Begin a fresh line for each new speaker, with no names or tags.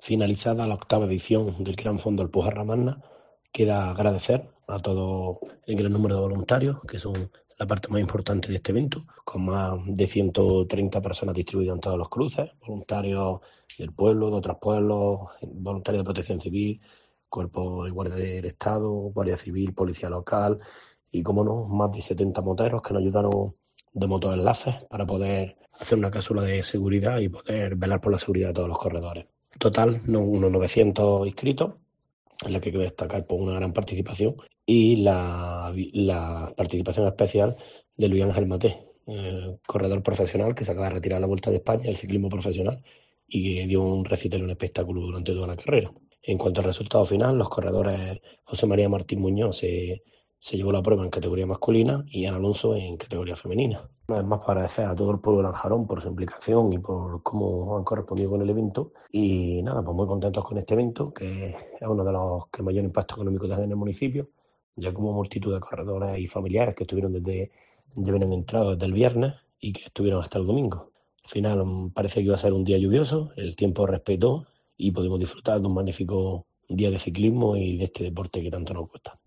Finalizada la octava edición del Gran Fondo Alpujarra Magna, queda agradecer a todo el gran número de voluntarios, que son la parte más importante de este evento, con más de 130 personas distribuidas en todos los cruces, voluntarios del pueblo, de otros pueblos, voluntarios de protección civil, cuerpo de guardia del Estado, guardia civil, policía local y, como no, más de 70 moteros que nos ayudaron de motoenlaces para poder hacer una cápsula de seguridad y poder velar por la seguridad de todos los corredores. Total, unos 900 inscritos, en la que quiero destacar por una gran participación y la participación especial de Luis Ángel Maté, corredor profesional que se acaba de retirar a la Vuelta de España del ciclismo profesional y que dio un recital y un espectáculo durante toda la carrera. En cuanto al resultado final, los corredores José María Martín Muñoz se llevó la prueba en categoría masculina y Ana Alonso en categoría femenina. Una vez más, para agradecer a todo el pueblo de Lanjarón por su implicación y por cómo han correspondido con el evento. Y nada, pues muy contentos con este evento, que es uno de los que mayor impacto económico tiene en el municipio, ya que hubo multitud de corredores y familiares que ya vienen entrados desde el viernes y que estuvieron hasta el domingo. Al final parece que iba a ser un día lluvioso, el tiempo respetó y pudimos disfrutar de un magnífico día de ciclismo y de este deporte que tanto nos gusta.